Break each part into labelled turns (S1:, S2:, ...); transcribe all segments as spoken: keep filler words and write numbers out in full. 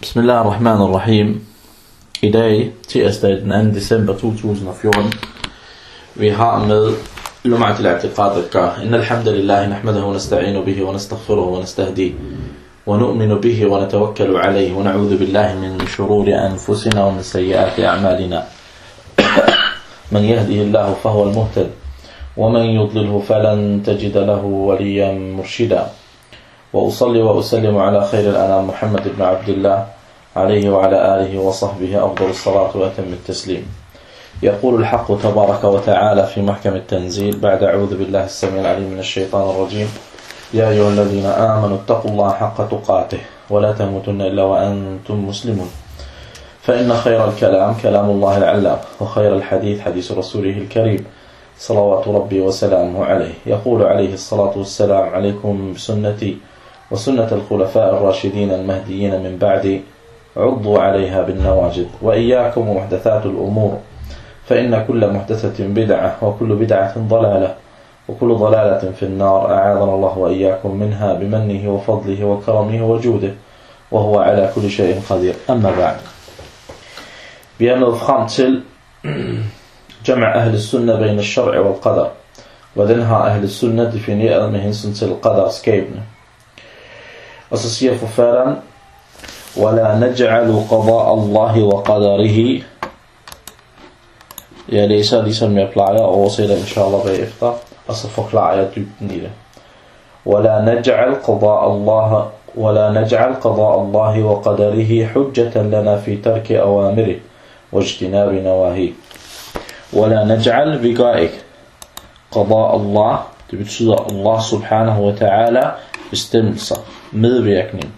S1: Bismillahirrahmanirrahim. I dag, tirsdag den anden december to tusind og fjorten, vi har med Lum'at al-i'tiqad at gøre. Inna alhamdulillahi nahmadahu wa nasta'inu bihi wa nastaghfiruhu wa nastahdihi wa nu'minu bihi wa natawakkalu alayhi wa na'udhu billahi min shururi anfusina wa min sayyiati a'malina. Man yahdihillahu fahuwa al-muhtad wa man yudlilhu falan tajida lahu waliyan murshida. وأصلي وأسلم على خير الأنام محمد بن عبد الله عليه وعلى آله وصحبه أفضل الصلاة وأتم التسليم. يقول الحق تبارك وتعالى في محكم التنزيل بعد أعوذ بالله السميع العليم من الشيطان الرجيم: يا أيها الذين آمنوا اتقوا الله حق تقاته ولا تموتن إلا وأنتم مسلمون، فإن خير الكلام كلام الله العلام وخير الحديث حديث رسوله الكريم صلوات ربي وسلامه عليه. يقول عليه الصلاة والسلام: عليكم بسنتي وسنة الخلفاء الراشدين المهديين من بعد، عضوا عليها بالنواجذ، وإياكم ومحدثات الأمور، فإن كل محدثة بدعة وكل بدعة ضلالة وكل ضلالة في النار، أعاذنا الله وإياكم منها بمنه وفضله وكرمه وجوده، وهو على كل شيء قدير. أما بعد. Vi er nået frem til Jama' Ahl Sunna bejn al-Shar'i wal-Qadar, hvordan har Ahl Sunna defineret med hensyn til Qadar-skabene. Og så siger forfatteren: وَلَا نَجْعَلُ قَضَاءَ اللَّهِ وَقَدَرِهِ. Jeg læser ligesom jeg plejer og oversætter inshallah bagefter, og så forklarer jeg dybden i det. وَلَا نَجْعَلْ قَضَاءَ اللَّهِ وَلَا نَجْعَلْ قَضَاءَ اللَّهِ وَقَدَرِهِ حُجَّةً لَنَا فِي تَرْكِ أَوَامِرِهِ وَاجْتِنَابِ نَوَاهِهِ. وَلَا نَجْعَلْ, vi gør ikke قَضَاءَ اللَّهِ, det betyder Allah subhanahu wa ta'ala bestemmelser, medvirkning.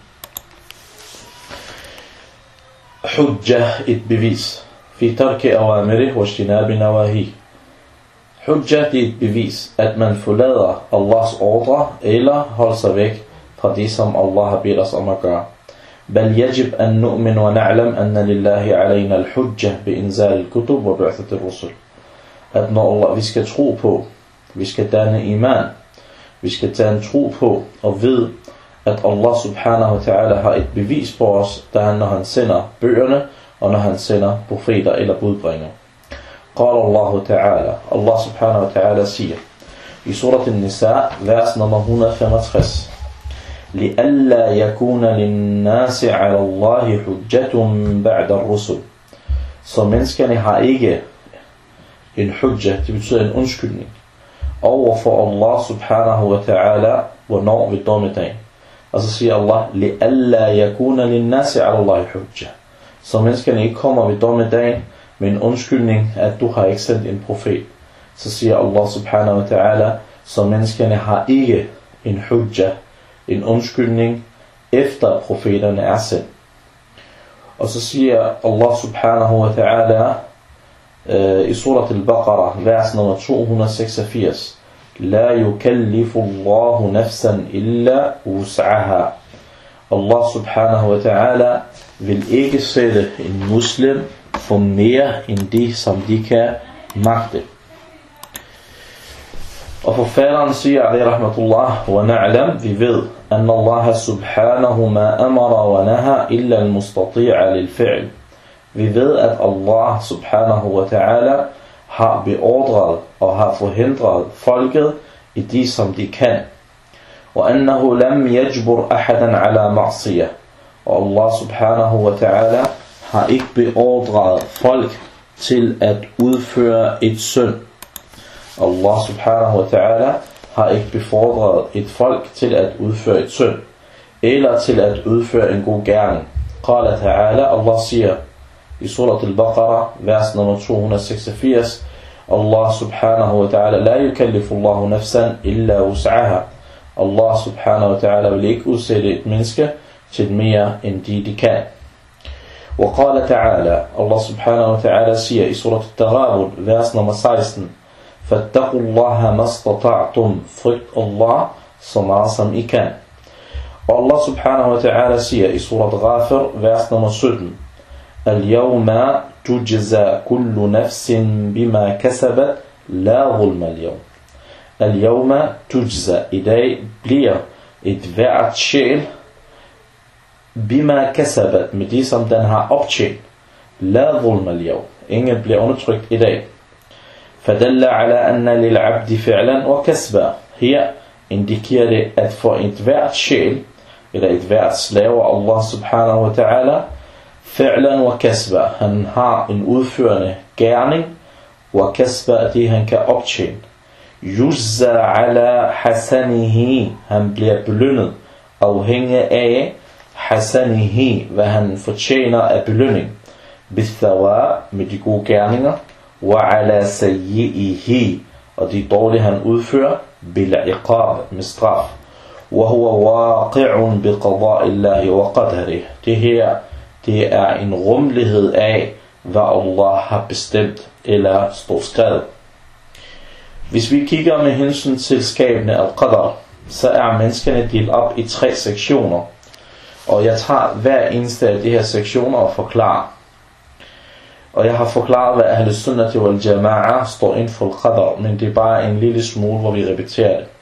S1: Hujja, et bevis. Fi tarki awamiri wa ijtinabi nawahi. Hujja, det er et bevis, at man forlader Allahs ordre eller holder sig væk fra det, som Allah har bedt os om at gøre. Bal yajib an nu'min wa na'lam anna lillahi alayna al-hujja bi inzal al-kutub wa bi'that ar-rusul. At når Allah, vi skal tro på, vi skal danne iman, vi skal tage en tro på og vide, at Allah subhanahu wa ta'ala har et bevis på os, da han, når han sender bøgerne, og når han sender profeter eller budbringer. Qala Allah ta'ala, Allah subhanahu wa ta'ala siger i surat An-Nisa, vers nummer et hundrede og femogtres: لِأَلَّا يَكُونَ لِلنَّاسِ عَلَى اللَّهِ حُجَّةٌ بَعْدَ الرُّسُلِ. Så menneskerne har ikke en hujja, det betyder en undskyldning, over for Allah subhanahu wa ta'ala, hvornår ved dommedagen. Og så siger Allah: لِأَلَّا يَكُونَ لِلنَّاسِ عَلَى اللَّهِ حُجَّةٌ. Så menneskerne ikke kommer ved dommedagen med en undskyldning, at du har ikke sendt en profet. Så siger Allah subhanahu wa ta'ala: så menneskerne har ikke en hujja, en undskyldning, efter profeterne er sendt. Og så siger Allah subhanahu wa ta'ala uh, i surat al-Baqarah, vers nummer to hundrede og seksogfirs: لا يكلف الله نفسا إلا وسعها. Allah subhanahu wa ta'ala vil ikke sætte en muslim for mere end det, som de kan magte. Og forfatteren siger, alayhi rahmatullah, wa na'lam, vi ved, anna Allah subhanahu ma amara wa naha illa al-mustati'a lil-fi'l. Vi ved, at Allah subhanahu wa ta'ala har beordret og har forhindret folket i det, som de kan. Og annahu lam yajbur ahadan ala ma'siyah. Og Allah subhanahu wa ta'ala har ikke beordret folk til at udføre et synd. Allah subhanahu wa ta'ala har ikke befordret et folk til at udføre et synd, eller til at udføre en god gerning. Qala ta'ala, Allah siger i surat al-Baqarah, vers nummer to hundrede og seksogfirs: Allah subhanahu wa ta'ala la yukallifu Allahu nafsan illa wus'aha. Allah subhanahu wa ta'ala vil ikke udsætte et menneske til mere end de de kan. Og qala ta'ala, Allah subhanahu wa ta'ala siger i surat al-Taghabun, vers nummer seksten: fattaqullaha mastata'tum. Frygt Allah så meget som I kan. Og Allah subhanahu wa ta'ala siger i surat Ghafir, vers nummer sytten: al-yawma tujza kullu nafsin bima kasabat la zulma al-yawm. Al-yawma tujza, i dag bliver et hvert sjæl bima kasabat, med det som den har optjent. La zulma al-yawm, ingen bliver undertrykt i dag. Fadalla ala anna lil abdi fi'lan wa kasba. Her indikerer det, at for et hvert sjæl, eller et hvert slave af Allah subhanahu wa ta'ala, fi'lan wa kasba, han har en udførende gerning, wa kasba, det han kan optjene. Yujza ala hasanihi, han bliver belønnet afhængig af hasanihi, hvad han fortjener af belønning. Bithawa, med de gode gerninger, wa ala sayyihi, og de dårlige han udfører, bil iqab, med straf. Wa huwa waqi'un bi qada'illahi wa qadarihi. Det her, det er en rummelighed af, hvad Allah har bestemt eller står skrevet. Hvis vi kigger med hensyn til skabende al-qadar, så er menneskene delt op i tre sektioner. Og jeg tager hver eneste af de her sektioner og forklarer. Og jeg har forklaret, hvad Ahl Sunnah wal Jama'a står inden for al-qadar, men det er bare en lille smule, hvor vi repeterer det.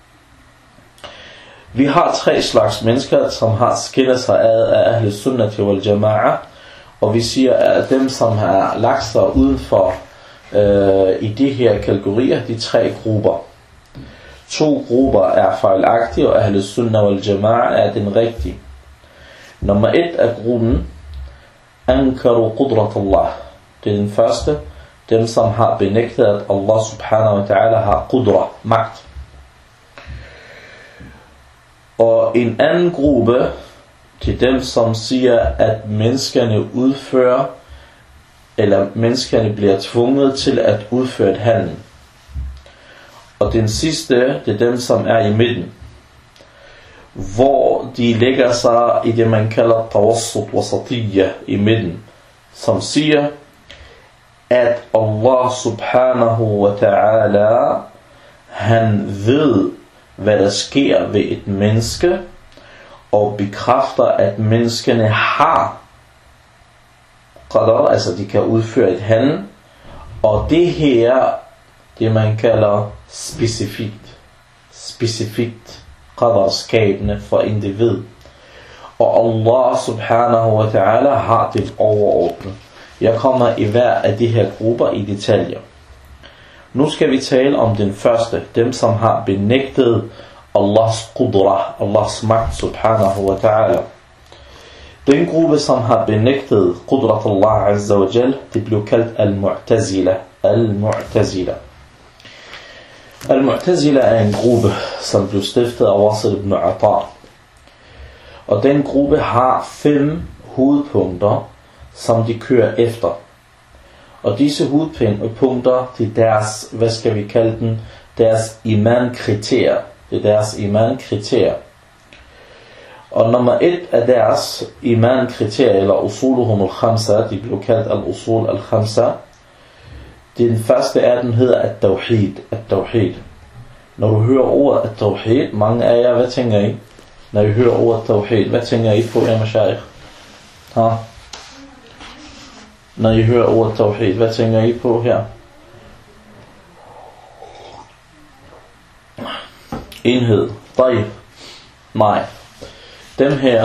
S1: Vi har tre slags mennesker, som har skilt sig af Ahl Sunnah wal Jama'a, og vi siger, at dem, som har lagt sig uden for øh, i de her kategorier, de tre grupper. To grupper er fejlagtige, og Ahl Sunnah wal Jama'a er den rigtige. Nummer et er gruppen Ankaru qudrat Allah. Det er den første. Dem som har benægtet at Allah subhanahu wa ta'ala har qudra, magt. Og en anden gruppe til dem som siger at menneskerne udfører, eller menneskerne bliver tvunget til at udføre et handling. Og den sidste, det er dem som er i midten, hvor de lægger sig i det man kalder tawassut wasatiyya, i midten, som siger at Allah subhanahu wa ta'ala han ved hvad der sker ved et menneske, og bekræfter at menneskene har qadar, altså de kan udføre et handling, og det her, det man kalder specifikt specifikt qadarskabende for individ. Og Allah subhanahu wa ta'ala har det overordnet. Jeg kommer i hver af de her grupper i detaljer. Nu skal vi tale om den første, dem som har benægtet Allahs qudra, Allahs magt subhanahu wa ta'ala. Den gruppe som har benægtet qudrat Allah azza wa jal, det blev kaldt al-mu'tazila. Al-mu'tazila. Al-mu'tazila er en gruppe, som blev stiftet af Wasil ibn Ata. Og den gruppe har fem hovedpunkter, som de kører efter. Og disse hovedpunkter, det er deres, hvad skal vi kalde den, deres iman-kriterier. Det er deres iman-kriterier. Og nummer et af deres iman-kriterier, eller usuluhum al-khamsa, de blev kaldt al-usul al-khamsa. Den første af dem hedder at-tawhid. At-tawhid. Når du hører ordet at-tawhid, mange af jer, hvad tænker I? Når I hører ordet tawhid, hvad tænker I på, ja mashaykh? Ha? Når I hører ordet tawhid, hvad tænker I på her? Enhed. Tayyib. Nej. Dem her,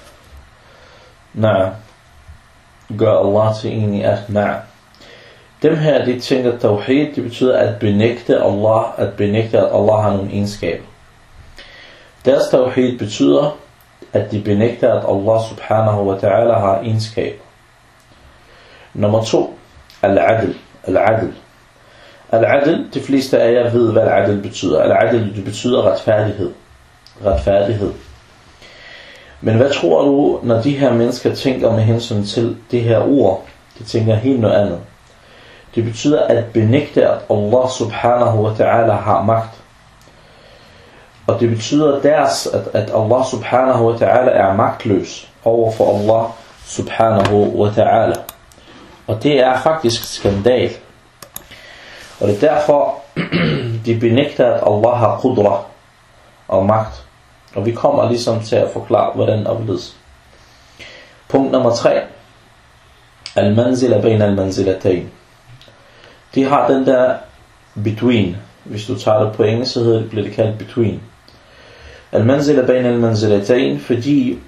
S1: nej, gør Allah til en i at nej. Dem her, de tænker tawhid, det betyder at benægte Allah, at benægte at Allah har nogle egenskaber. Deres tawhid betyder at de benægter at Allah subhanahu wa ta'ala har egenskaber. Nummer to, al-adl. Al-adl. Al-adl, de fleste af jer ved hvad al-adl betyder. Al-adl, det betyder retfærdighed. Retfærdighed. Men hvad tror du, når de her mennesker tænker med hensyn til det her ord? De tænker helt noget andet. Det betyder at benægte at Allah subhanahu wa ta'ala har magt. Og det betyder deres, at, at Allah subhanahu wa ta'ala er magtløs over for Allah subhanahu wa ta'ala. Og det er faktisk skandal. Og det er derfor, de benægter, at Allah har qudra og magt. Og vi kommer ligesom til at forklare, hvordan opledes. Punkt nummer tre. Al-manzila bain al-manzilatayn. De har den der between. Hvis du tager det på engelsk, så bliver det kaldt between. Al-manzila bain al-manzilatayn, fordi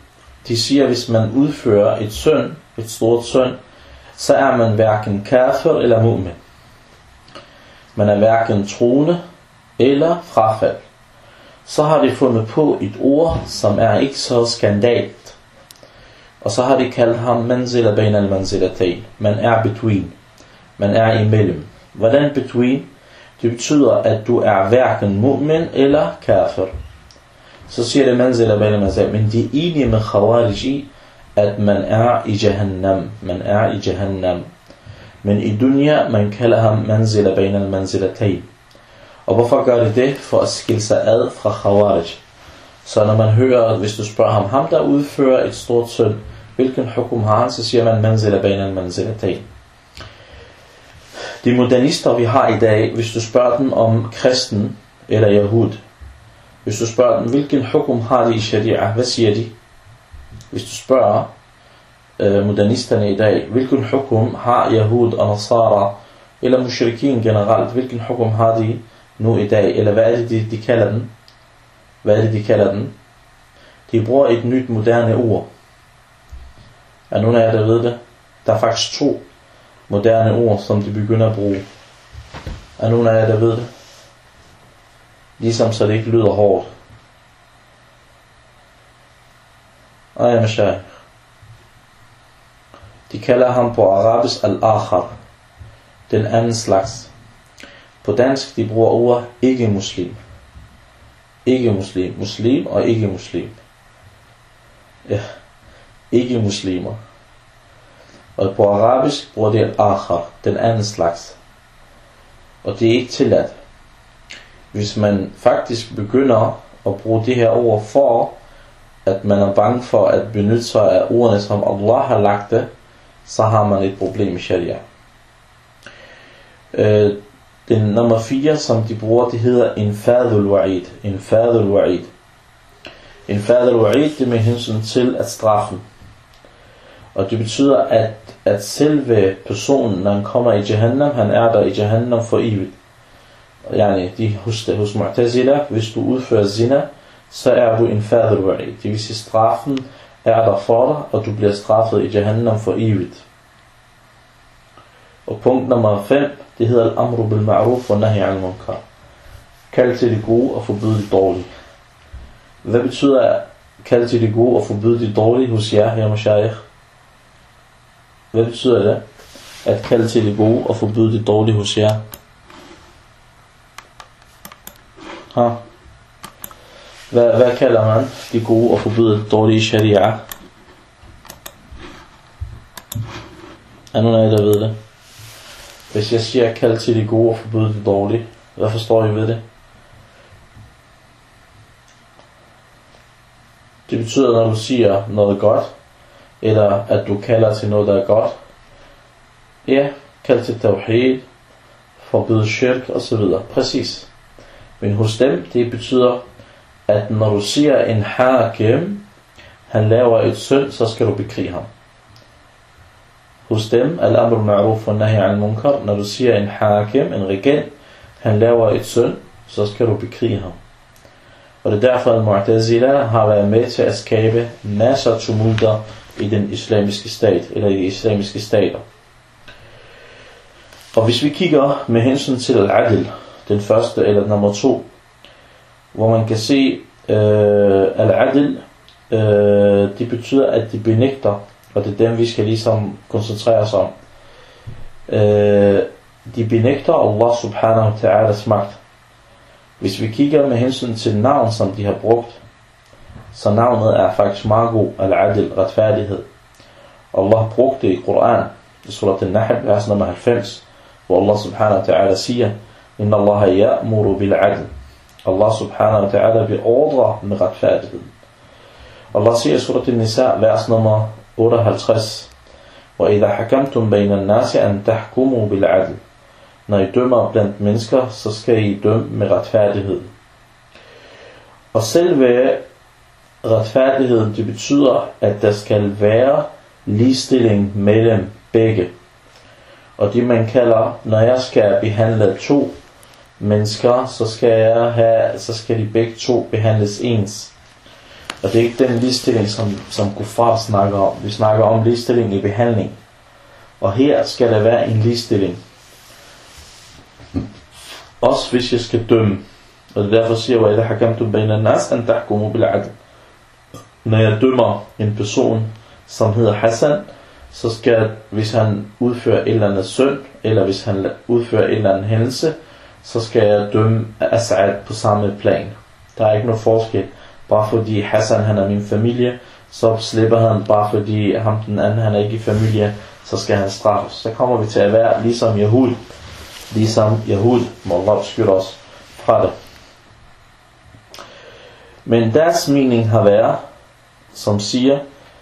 S1: de siger, at hvis man udfører et synd, et stort synd, så er man hverken kafir eller mu'min. Man er hverken troende eller frafald. Så har de fundet på et ord, som er ikke så skandalt. Og så har de kaldt ham manzila bain al-manzilatayn. Man er between. Man er imellem. Hvordan between? Det betyder, at du er hverken mu'min eller kafir. Så siger det manzila bain al-manzilatayn. Men de er enige med khawarij i, at man er i jahannam. Man er i jahannam. Men i dunya, man kalder ham manzila bain al-manzilatayn. Og hvorfor gør det det? For at skille sig ad fra khawarij. Så når man hører, at hvis du spørger ham, ham der udfører et stort synd, hvilken hukum har han, så siger man manzila bain al-manzilatayn. De modernister vi har i dag, hvis du spørger dem om kristen eller jahud, hvis du spørger dem, hvilken hukum har de i sharia, hvad siger de? Hvis du spørger øh, modernisterne i dag, hvilken hukum har jahud og nasara, eller mushrikin generelt, hvilken hukum har de nu i dag, eller hvad er det de, de kalder den? Hvad er det de kalder den? De bruger et nyt moderne ord. Er nogen af jer der ved det? Der er faktisk to moderne ord, som de begynder at bruge. Er nogen af jer der ved det? Ligesom så det ikke lyder hårdt. Ej, mashayikh. De kalder ham på arabisk al-akhar, den anden slags. På dansk de bruger ordet ikke-muslim. Ikke-muslim. Muslim og ikke-muslim. Ja, ikke-muslimer. Og på arabisk bruger de al-akhar, den anden slags. Og det er ikke tilladt. Hvis man faktisk begynder at bruge det her ord for, at man er bange for at benytte sig af ordene, som Allah har lagt det, så har man et problem i sharia. Øh, den nummer fire, som de bruger, det hedder infadul wa'id. Infadul wa'id. Infadul wa'id, det er med hensyn til at straffen. Og det betyder, at, at selve personen, når han kommer i Jahannam, han er der i Jahannam for evigt. Yani, de hos, hos Mu'tazila, hvis du udfører zina, så er du infadul wa'id. Det vil sige, straffen er der for dig, og du bliver straffet i Jahannam for evigt. Og punkt nummer fem, det hedder al-amru bil ma'ruf wa nahy anil munkar. Kald til det gode og forbyde det dårlige. Hvad betyder kald til det gode og forbyde det dårlige hos jer, her mashayikh? Hvad betyder det? At kalde til det gode og forbyde det dårlige hos jer? Ha? Hvad, hvad kalder man det gode og forbyde det dårlige i sharia? Er nogen af jer, der ved det? Hvis jeg siger kald til det gode og forbyde det dårlige, hvad forstår I ved det? Det betyder, når du siger noget godt, eller at du kalder til noget, der er godt. Ja, kald til tawhid, forbyde shirk osv. Præcis. Men hos dem, det betyder, at når du siger en hakim, han laver et synd, så skal du bekrige ham. Hos dem, al-amr ma'ruf wa nahy anil munkar, når du siger en hakim, en regent, han laver et synd, så skal du bekrige ham. Og det er derfor, at Mu'tazila har været med til at skabe masser af tumulter i den islamiske stat, eller i de islamiske stater. Og hvis vi kigger med hensyn til al-adl, den første eller nummer to, hvor man kan se, øh, al-adl, øh, det betyder, at de benægter, og det er dem, vi skal ligesom koncentrere os om. Øh, de benægter Allah subhanahu wa ta'alas magt. Hvis vi kigger med hensyn til navn, som de har brugt, så navnet er faktisk meget god, al-adl, retfærdighed. Allah brugte det i Koran, i surat al-Nahl, vers nummer halvfems, hvor Allah subhanahu wa ta'ala siger, Inna Allah ya'muru bil-adl. Allah subhanahu wa ta'ala beordrer med retfærdighed. Allah siger i surat al-Nisa, vers nummer otteoghalvtreds, وَإِذَا حَكَمْتُمْ بَيْنَ النَّاسِ أَنْ تَحْكُمُوا بِالْعَدْلِ. Når I dømmer blandt mennesker, så skal I dømme med retfærdighed. Og selve retfærdigheden, det betyder, at der skal være ligestilling mellem begge. Og det man kalder, når jeg skal behandle to mennesker, så skal, jeg have, så skal de begge to behandles ens. Og det er ikke den ligestilling, som, som kuffar snakker om. Vi snakker om ligestilling i behandling. Og her skal der være en ligestilling. Også hvis jeg skal dømme. Og derfor siger jeg, at hakamtum bayna an-nas an tahkumu bil adl. Når jeg dømmer en person, som hedder Hassan, så skal, hvis han udfører et eller andet synd, eller hvis han udfører et eller andet hændelse, så skal jeg dømme As'ad på samme plan. Der er ikke noget forskel. Bare fordi Hassan han er min familie, så slipper han. Bare fordi ham den anden han er ikke i familie, så skal han straffes. Så kommer vi til at være ligesom Yahud. Ligesom Yahud, må Allah beskytte os fra det. Men deres mening har været, som siger,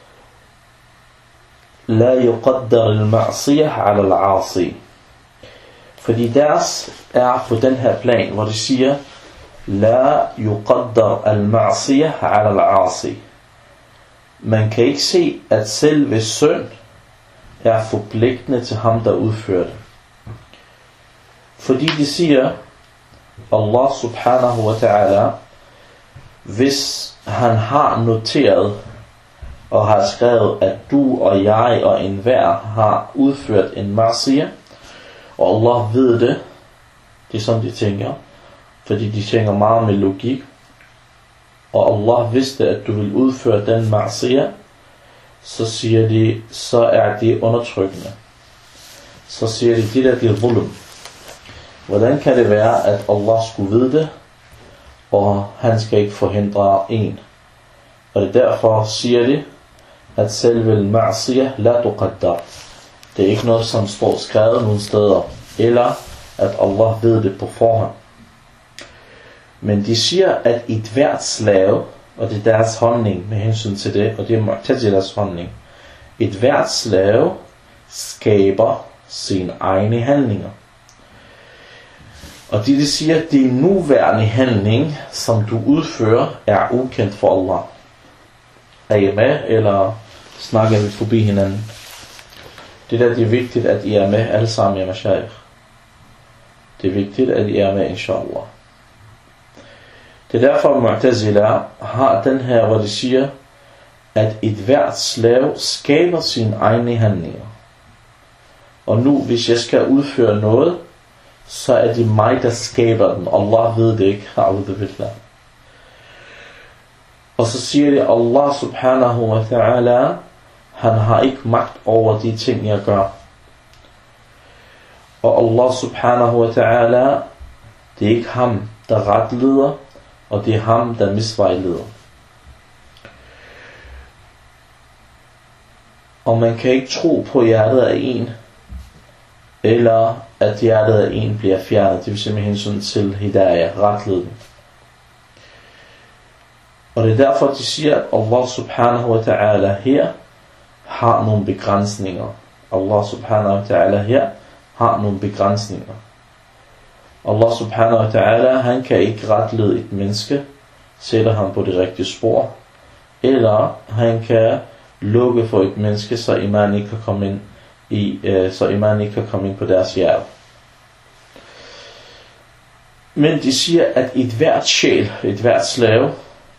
S1: La yuqaddar al-ma'siyah ala al-'asi. Fordi deres er på den her plan, hvor de siger, La yuqaddar al-ma'siyah ala al-'asi. Man kan ikke se, at selve synd er forpligtende til ham, der udfører det. Fordi de siger, Allah subhanahu wa ta'ala, hvis han har noteret og har skrevet, at du og jeg og enhver har udført en ma'siyah, og Allah ved det, det er som de tænker, fordi de tænker meget med logik, og Allah vidste, at du vil udføre den ma'siyah, så siger de, så er det undertrykkende. Så siger de, det der det er zulm. Hvordan kan det være, at Allah skulle vide det, og han skal ikke forhindre en? Og det derfor siger de, at selve al-ma'siyah la tuqaddar. Det er ikke noget, som står skrevet nogle steder, eller at Allah ved det på forhånd. Men de siger, at et hvert slave, og det er deres holdning med hensyn til det, og det er Mu'tazilas holdning, et hvert slave skaber sine egne handlinger. Og de, de siger, at det nuværende handling, som du udfører, er ukendt for Allah. Er I med, eller snakker vi forbi hinanden? Det der, det er vigtigt, at I er med alle sammen, ja mashayikh. Det er vigtigt, at I er med, inshallah. Det er derfor, Mu'tazila har den her, hvor de siger, at et hvert slave skaber sine egne handlinger. Og nu, hvis jeg skal udføre noget, så er det mig, der skaber den. Allah ved det ikke. Og så siger de, Allah subhanahu wa ta'ala, han har ikke magt over de ting, jeg gør. Og Allah subhanahu wa ta'ala, det er ikke ham, der retleder, og det er ham, der misvejleder. Og man kan ikke tro på hjertet af en, eller at hjertet af en bliver fjernet. Det vil sige med hensyn til hidayah, retledning. Og det er derfor, de siger, at Allah subhanahu wa ta'ala her har nogle begrænsninger. Allah subhanahu wa ta'ala her har nogle begrænsninger. Allah subhanahu wa ta'ala, han kan ikke retlede et menneske, sætter ham på det rigtige spor, eller han kan lukke for et menneske, så iman ikke kan komme ind i, øh, så iman ikke kan komme ind på deres hjerte. Men de siger, at et hvert sjæl, et hvert slave,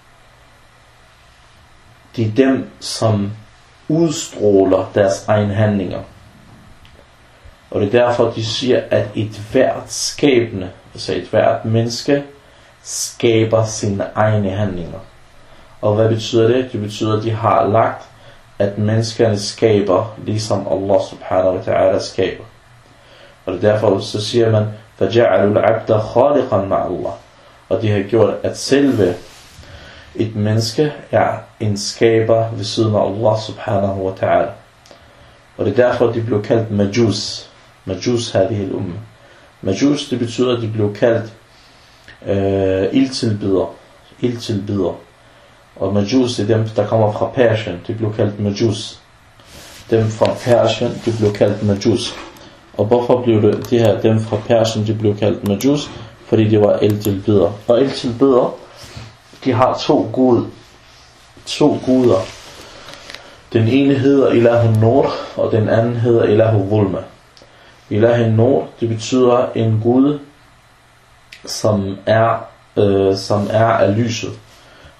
S1: de er dem, som udstråler deres egne handlinger. Og det er derfor, de siger, at et hvert skæbne, altså et hvert menneske, skaber sine egne handlinger. Og hvad betyder det? Det betyder, at de har lagt, at menneskerne skaber, ligesom Allah subhanahu wa ta'ala skaber. Og det er derfor, så siger man, فَجَعَلُوا الْعَبْدَ خَالِقًا مَعَ اللَّهِ. Og de har gjort, at selve et menneske er en skaber ved siden af Allah subhanahu wa ta'ala. Og det er derfor, de blev kaldt Majus. Majus hadhihi al-umma. Majus, det betyder, at de blev kaldt øh, ildtilbeder. Ildtilbeder. Og Majus, det er dem, der kommer fra Persien. De blev kaldt Majus. Dem fra Persien, de blev kaldt Majus. Og hvorfor blev det, de her, dem fra Persien, de blev kaldt Majus? Fordi de var ildtilbeder. Og ildtilbeder, de har to gud, to guder. Den ene hedder Ilahu Nur, og den anden hedder Ilahu Zulma. Ilahu Nur, det betyder en gud, som er, øh, som er af lyset.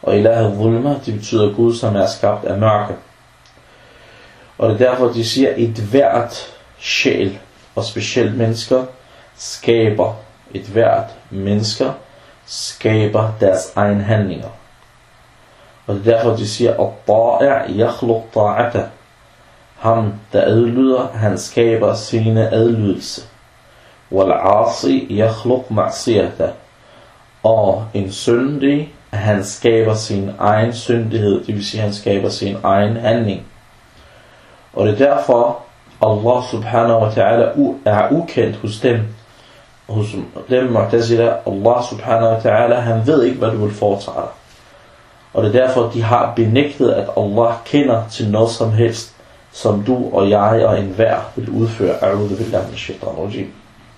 S1: Og ilah al-zulma, det betyder Gud, som er skabt af mørke. Og det er derfor, de siger, at et hvert sjæl, og specielt mennesker, skaber, et hvert mennesker, skaber deres egen handlinger. Og det er derfor, de siger, at ta'i yakhluq ta'ata. Ham, der adlyder, han skaber sine adlydelse. Wal-'asi yakhluq ma'siyata. Og en syndig, han skaber sin egen syndighed, det vil sige, han skaber sin egen handling. Og det er derfor, Allah subhanahu wa ta'ala er ukendt hos dem. Hos dem, Mu'tazila, Allah subhanahu wa ta'ala, han ved ikke, hvad du vil foretage dig. Og det er derfor, de har benægtet, at Allah kender til noget som helst, som du og jeg og enhver vil udføre. A'udhu billahi minash shaitanir rajim.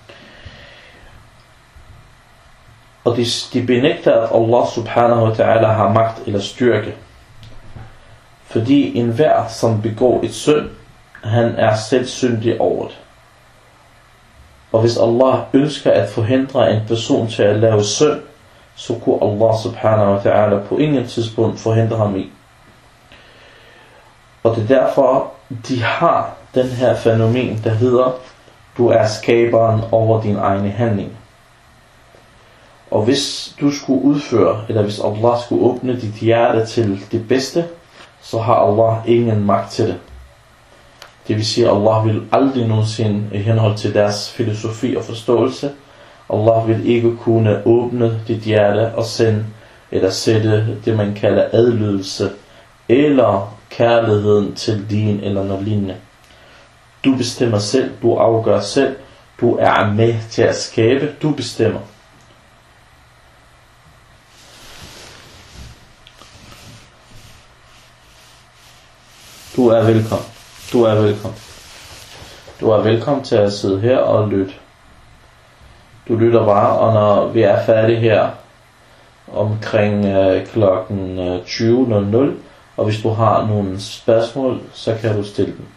S1: Og de, de benægter, at Allah subhanahu wa ta'ala har magt eller styrke. Fordi enhver, som begår et synd, han er selv syndig over det. Og hvis Allah ønsker at forhindre en person til at lave synd, så kunne Allah subhanahu wa ta'ala på ingen tidspunkt forhindre ham i. Og det er derfor, de har den her fænomen, der hedder, du er skaberen over din egen handling. Og hvis du skulle udføre, eller hvis Allah skulle åbne dit hjerte til det bedste, så har Allah ingen magt til det. Det vil sige, at Allah vil aldrig nogensinde i henhold til deres filosofi og forståelse, Allah vil ikke kunne åbne dit hjerte og sende, eller sætte det man kalder adlydelse, eller kærligheden til din eller noget lignende. Du bestemmer selv, du afgør selv, du er med til at skabe, du bestemmer. Du er velkommen. Du er velkommen. Du er velkommen til at sidde her og lytte. Du lytter bare, og når vi er færdige her omkring øh, klokken øh, tyve nul nul, og hvis du har nogle spørgsmål, så kan du stille dem.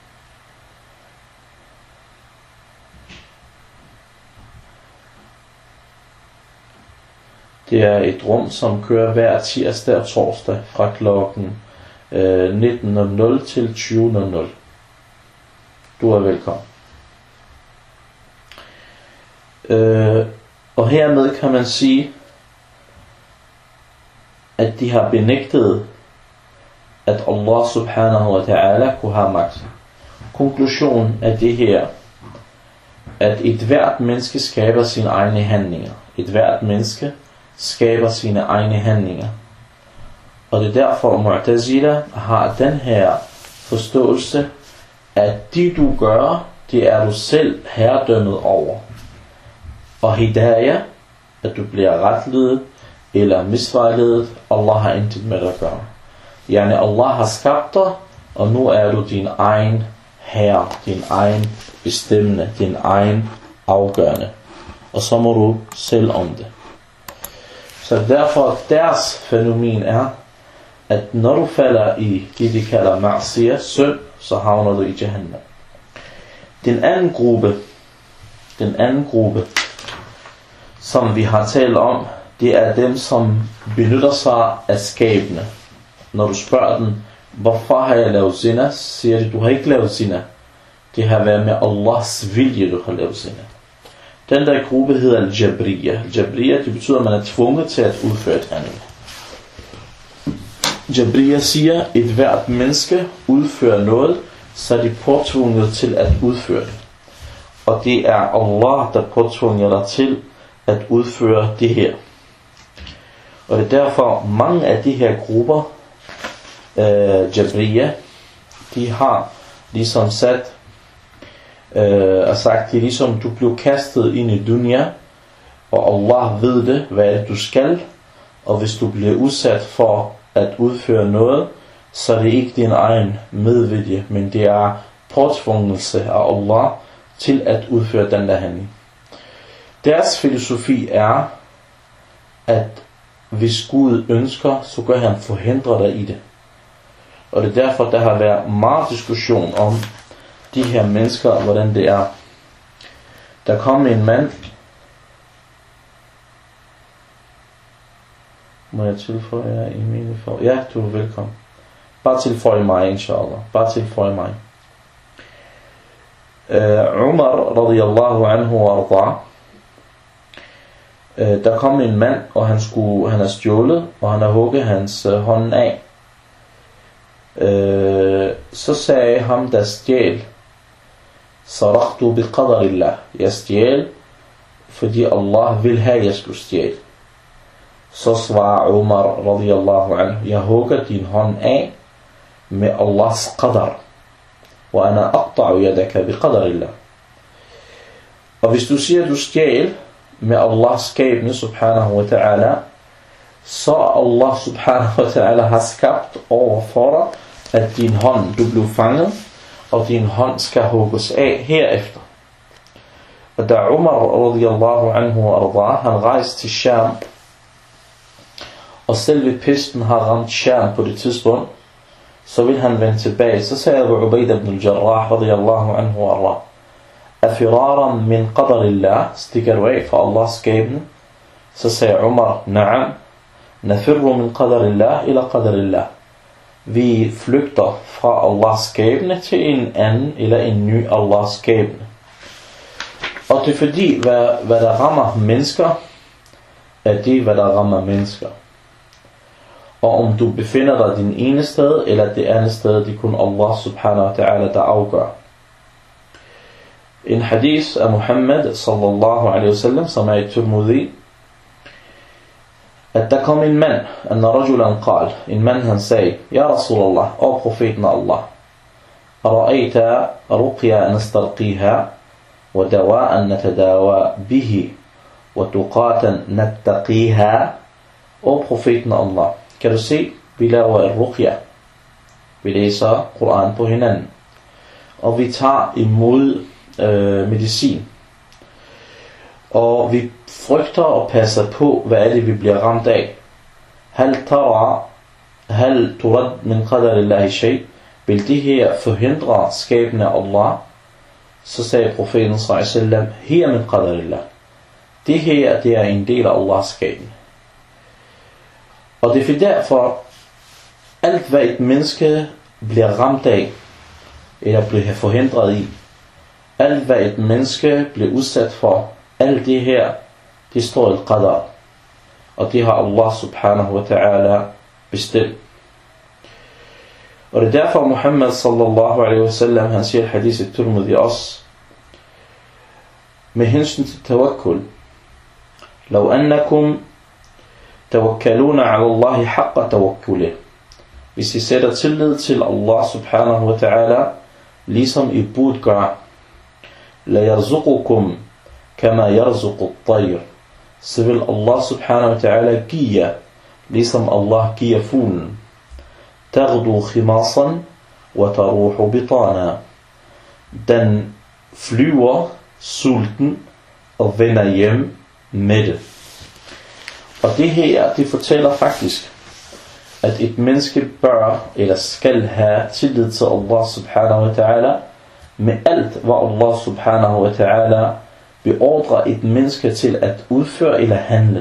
S1: Det er et rum, som kører hver tirsdag og torsdag fra klokken øh, nitten nul nul til tyve nul nul. Du er velkommen. Øh, og hermed kan man sige, at de har benægtet, at Allah subhanahu wa ta'ala kunne have magt. Konklusionen af det her, at et hvert menneske skaber sine egne handlinger. Et hvert menneske skaber sine egne handlinger. Og det er derfor, Mu'tazila har den her forståelse, at det du gør, det er du selv herredømmet over. Og hidayah, at du bliver retledet eller misvejledet, Allah har intet med at gøre. Yani Allah har skabt dig, og nu er du din egen herre, din egen bestemmende, din egen afgørende. Og så må du selv om det. Så derfor deres fænomen er, at når du falder i det de kalder ma'siyah, synd, så havner du i Jahannam. Den anden gruppe, den anden gruppe, som vi har talt om, det er dem, som benytter sig af skabene. Når du spørger dem, hvorfor har jeg lavet zina, siger de, du har ikke lavet zina. Det har været med Allahs vilje, du har lavet zina. Den der gruppe hedder al-Jabriya. Al-Jabriya, det betyder, at man er tvunget til at udføre et handling. Jabriya siger, at et hvert menneske udfører noget, så er de påtvunget til at udføre det. Og det er Allah, der påtvinger dig til at udføre det her. Og det er derfor, mange af de her grupper, øh, Jabriya, de har ligesom sat øh, og sagt, det er ligesom, du blev kastet ind i dunya, og Allah ved det, hvad det, du skal, og hvis du bliver udsat for at udføre noget, så er det ikke din egen medvilje, men det er påtvungelse af Allah til at udføre den der handling. Deres filosofi er, at hvis Gud ønsker, så kan han forhindre dig i det. Og det er derfor, der har været meget diskussion om de her mennesker, og hvordan det er. Der kom en mand, Må jeg tilføje jer i mine for? Ja, du er velkommen. Bare tilføje mig, inshallah. Bare tilføje mig. Uh, Umar radiyallahu anhu wa arda. Uh, der kom en mand, og han skulle, han er stjålet, og han har hugget hans uh, hånd af. Uh, så sagde ham, der stjæl, Saraqtu bi qadarillah. Jeg stjæl, fordi Allah vil have, jeg skulle stjæle. Så svarer Umar radiyallahu anhu, jeg hugger din hånd af med Allahs qadar. Og ana aqta'u yadaka bi qadarillah. Og hvis du siger, at du stjæl med Allahs skabende subhanahu wa ta'ala, så Allah subhanahu wa ta'ala har skabt over for dig, at din hånd, du blev fanget, og din hånd skal hugges af herefter. Og da Umar radiyallahu anhu arda, han rejste til Sham, og selve pesten har ramt Sham på det tidspunkt, så vil han vende tilbage. Så sagde Abu Ubaida ibn al-Jarrah radiyallahu anhu arda, afiraran min qadarillah, stikker du af fra Allahs skabende? Så sagde Umar, na'am, nafirru min qadarillah ila qadarillah. Vi flygter fra Allahs skabende til en anden eller en ny Allahs skabende. Og det er fordi, hvad, hvad der rammer mennesker, er det, hvad der rammer mennesker. Og om du befinder dig din ene sted, eller det andet sted, det er kun Allah subhanahu wa ta'ala, der afgør. En hadith af Muhammad sallallahu alaihi wasallam, som er i Tirmidhi, at der kom en mand, anna rajulan qal, en mand han sagde, ja Rasulallah, og profeten Allah, ara'ayta ruqya nastarqiha, wa dawa'an natadawa bihi, wa tuqatan nattaqiha, og profeten Allah, kan du se, vi laver et ruqya, vi læser Koran på hinanden, og vi tager imod øh, medicin, og vi frygter og passer på, hvad er det, vi bliver ramt af. Hal tara, hal turad min qadarillahi shay, vil det her forhindre skabende af Allah? Så sagde profeten sallallahu alaihi wasallam, her min qadarillah. Det her, det er en del af Allahs skabende. Og det er derfor, alt hvad et menneske bliver ramt af, eller bliver forhindret i, alt hvad et menneske bliver udsat for, alt det her, det står i qadar. Og det har Allah subhanahu wa ta'ala bestemt. Og det er derfor Muhammad sallallahu alaihi wasallam, han siger hadith i Tirmidhi også, med hensyn til tawakkul, law annakum tawakkaluna ala Allahi haqqa tawakkulih. Hvis I sætter tillid til Allah subhanahu wa ta'ala, ligesom I burde gøre, la yarzuqukum kama yarzuqu at-tayr, så vil Allah subhanahu wa ta'ala give jer, ligesom Allah giver fuglen. Taghdu khimasan wa taruhu bitana. Den flyver sulten og vender hjem med det. Og det her, det fortæller faktisk, at et menneske bør eller skal have tillid til Allah subhanahu wa ta'ala med alt, hvad Allah subhanahu wa ta'ala beordrer et menneske til at udføre eller handle.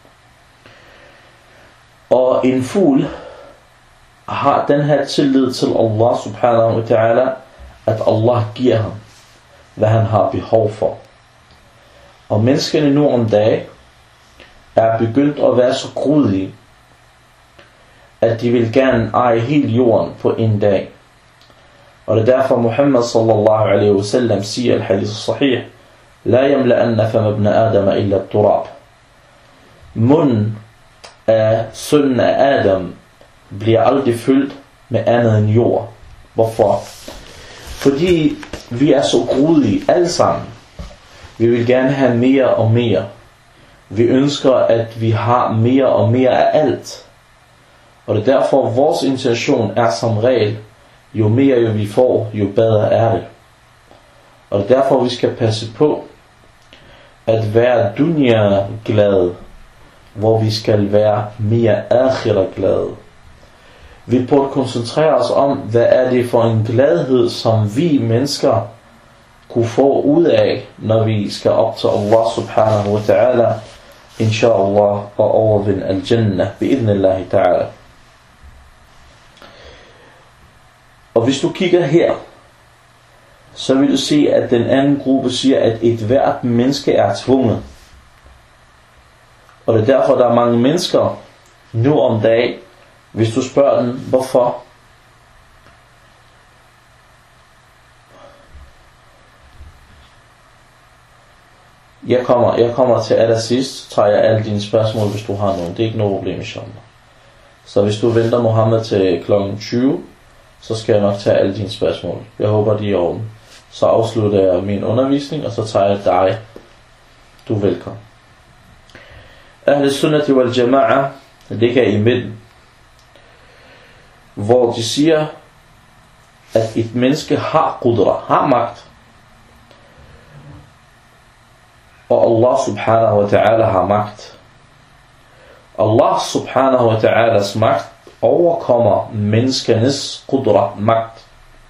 S1: Og en fugl har den her tillid til Allah subhanahu wa ta'ala, at Allah giver ham, hvad han har behov for. Og menneskene nu om dagen er begyndt at være så grådige, at de vil gerne eje hele jorden på en dag. Og det er derfor Muhammad sallallahu alaihi wasallam siger al-hadith sahih, la yamla'anna fam ibn Adam illa turab. Munden af sønnen af Adam bliver aldrig fyldt med andet end jord. Hvorfor? Fordi vi er så grådige alle sammen. Vi vil gerne have mere og mere. Vi ønsker, at vi har mere og mere af alt. Og det er derfor, vores intention er som regel, jo mere jo vi får, jo bedre er det. Og det er derfor, vi skal passe på at være dunya glad, hvor vi skal være mere akhira glad. Vi burde koncentrere os om, hvad er det for en gladhed, som vi mennesker kunne få ud af, når vi skal op til Allah subhanahu wa ta'ala, inshallah, og overvinde al-Jannah bi'idnillahi ta'ala. Og hvis du kigger her, så vil du se, at den anden gruppe siger, at et hvert menneske er tvunget. Og det er derfor, der er mange mennesker nu om dagen, hvis du spørger dem, hvorfor? Jeg kommer, jeg kommer til allersidst, så tager jeg alle dine spørgsmål, hvis du har nogen. Det er ikke noget problem, inshallah. Så hvis du venter Mohammed til klokken tyve, så skal jeg nok tage alle dine spørgsmål. Jeg håber, de er i orden. Så afslutter jeg min undervisning, og så tager jeg dig. Du er velkommen. Ahl Sunnati wal Jama'a ligger i midten, hvor de siger, at et menneske har qudra, har magt. Og Allah subhanahu wa ta'ala har magt. Allah subhanahu wa ta'alas magt overkommer menneskenes qudra, magt.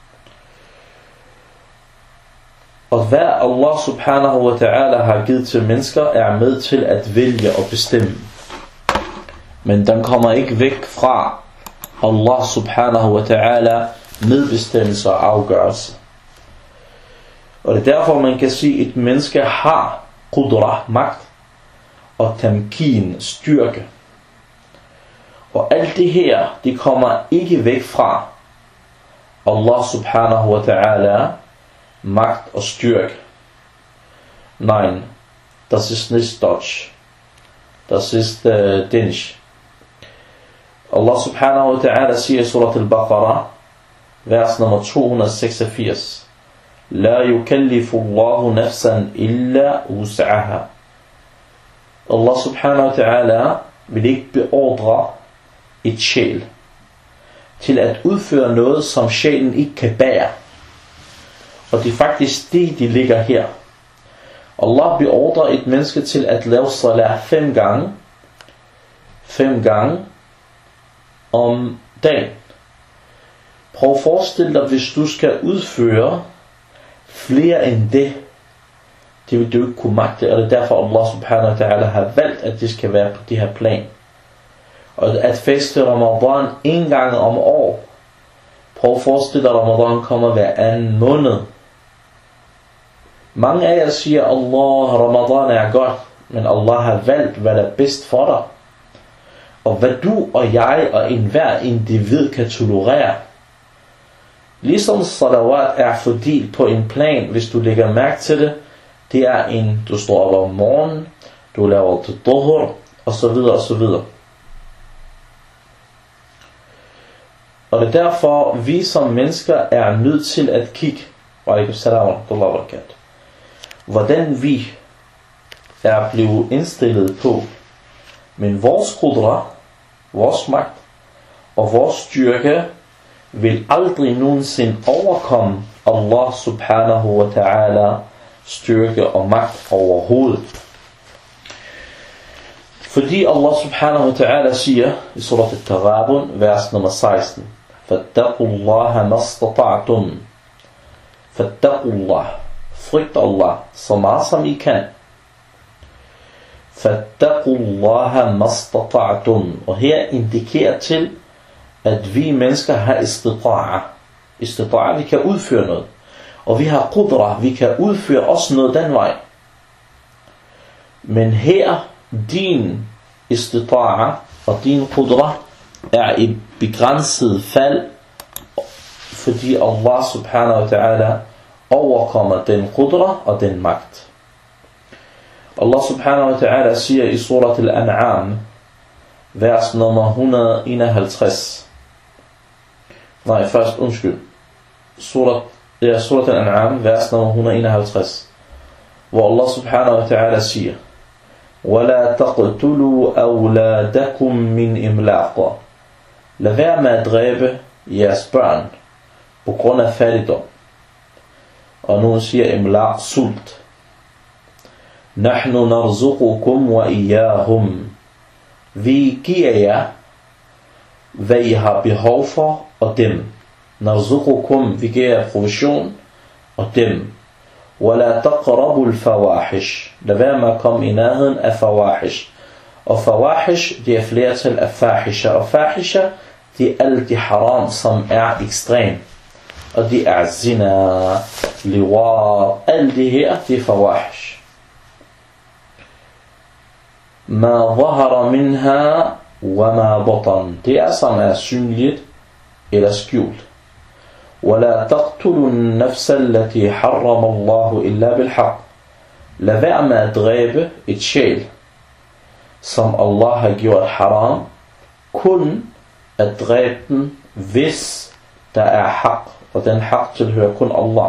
S1: Og hvad Allah subhanahu wa ta'ala har givet til mennesker, er med til at vælge og bestemme. Men den kommer ikke væk fra Allah subhanahu wa ta'ala medbestemmelse og afgørelse. Og det er derfor, man kan sige, at et menneske har qudra, magt, og tamkin, styrke. Og alt det her, det kommer ikke væk fra Allah subhanahu wa ta'ala, magt og styrke. Nein, das ist nicht Deutsch. Das ist äh, Dänisch. Allah subhanahu wa ta'ala siger i surat al-Baqarah, vers nummer to hundrede og seksogfirs. لا يكلف الله نفسا إلا وسعها. Allah subhanahu wa ta'ala vil ikke beordre et sjæl til at udføre noget, som sjælen ikke kan bære. Og det er faktisk det, de ligger her. Allah beordrer et menneske til at lave salat fem gange, fem gange om dagen. Prøv at forestille dig, hvis du skal udføre flere end det, det vil du ikke kunne magte, og det er derfor Allah subhanahu wa ta'ala har valgt, at det skal være på det her plan. Og at faste Ramadan en gang om år. Prøv at forestille dig, at Ramadan kommer hver anden måned. Mange af jer siger, Allah, Ramadan er godt, men Allah har valgt, hvad der er bedst for dig. Og hvad du og jeg og enhver individ kan tolerere. Ligesom salawat er fordelt på en plan, hvis du lægger mærke til det, det er en, du står op om morgenen, du laver til dhuhr, og så videre, og så videre. Og det er derfor, vi som mennesker er nødt til at kigge, hvordan vi er blevet indstillet på, men vores qudra, vores magt og vores styrke vil aldrig nogensinde overkomme Allah subhanahu wa ta'ala styrke og magt overhovedet. Fordi Allah subhanahu wa ta'ala siger i surat al-Taghabun, vers nummer seksten, فَاتَّقُوا اللَّهَ مَا اسْتَطَعْتُمْ. فَاتَّقُوا اللَّهَ, frygt Allah så meget som I kan. فَاتَّقُوا اللَّهَ مَا اسْتَطَعْتُمْ. Og her indikerer til, at vi mennesker har istita'a. Istita'a, vi kan udføre noget. Og vi har qudra, vi kan udføre også noget den vej. Men her, din istita'a og din qudra er i begrænset fald, fordi Allah subhanahu wa ta'ala overkommer den qudra og den magt. Allah subhanahu wa ta'ala siger i surat al-An'am, vers nummer et hundrede og enoghalvtreds. Nej, først, undskyld. Surat, ja, surat al-An'am, vers nummer et hundrede og enoghalvtreds. Hvor Allah subhanahu wa ta'ala siger, وَلَا تَقْتُلُوا أَوْلَادَكُمْ مِنْ إِمْلَاقٍ. Lad være med at dræbe jeres børn på grund af fattigdom. Og nogen siger imlaq, sult. نَحْنُ نَرْزُقُكُمْ وَإِيَّاهُمْ. Vi giver jer, hvad I har behov for, og dem. نَرْزُقُكُمْ, vi giver jer provision, og dem. وَلَا تَقْرَبُوا الْفَوَاحِشِ. Lad være med at komme i nærheden af fawahish. Og fawahish, det er flertal af fahisha. Og fahisha, det er alt det haram, som er ekstrem. Og det er zina, liwar, alt det her, det er fawahish. Ma zahara minha wa ma batan. Det er, som er synligt eller skjult. وَلَا تَقْتُلُوا النَّفْسَ الَّتِي حَرَّمَ اللَّهُ إِلَّا بِالْحَقِّ. Lad være med at dræbe et sjæl, som Allah har gjort haram, kun at dræbe den, hvis der er haq, og den haq tilhører kun Allah.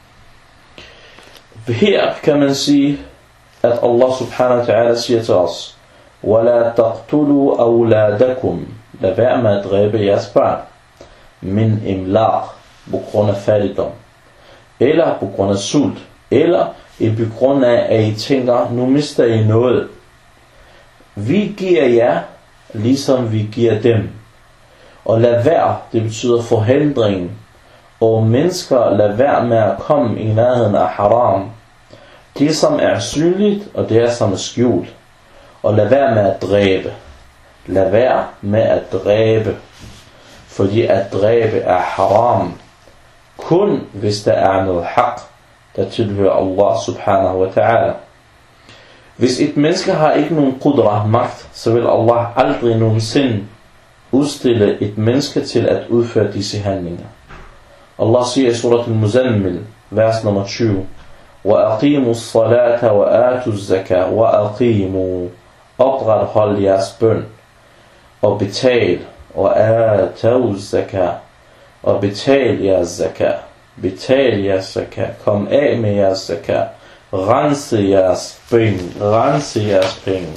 S1: Her kan man sige, at Allah subhanahu wa ta'ala siger til os, وَلَا تَقْتُلُوا أَوْلَادَكُمْ. Lad være med at dræbe jeres børn, min imlaq, på grund af fattigdom, eller på grund af sult, eller på grund af, at I tænker, nu mister I noget. Vi giver jer, ligesom vi giver dem. Og lad være, det betyder forhindring. Og mennesker, lad være med at komme i nærheden af haram. Det som er synligt, og det som er skjult. Og lad være med at dræbe. Lad være med at dræbe. Fordi at dræbe er haram. Kun hvis der er noget haq, der tilhører Allah subhanahu wa ta'ala. Hvis et menneske har ikke nogen qudra, magt, så vil Allah aldrig nogensinde udstille et menneske til at udføre disse handlinger. Allah siger i surat al-Muzammil, vers nummer tyve, وَأَقِيمُوا الصَّلَاةَ وَآتُوا الزَّكَاةَ وَأَقِيمُوا. Oprethold jeres bøn, og betal, وَآتَوْا الزَّكَاةَ, og betal jeres zakat. Betal jeres zakat. Kom af med jeres zakat. Rense jeres penge. Rense jeres penge.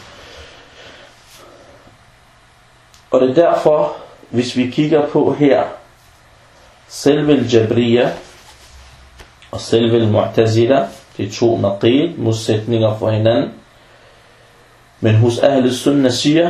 S1: Og det er derfor, hvis vi kigger på her, selve al-Jabriya og selve al-Mu'tazila, de to naqid, modsætninger for hinanden. Men hos Ahl Sunnah siger,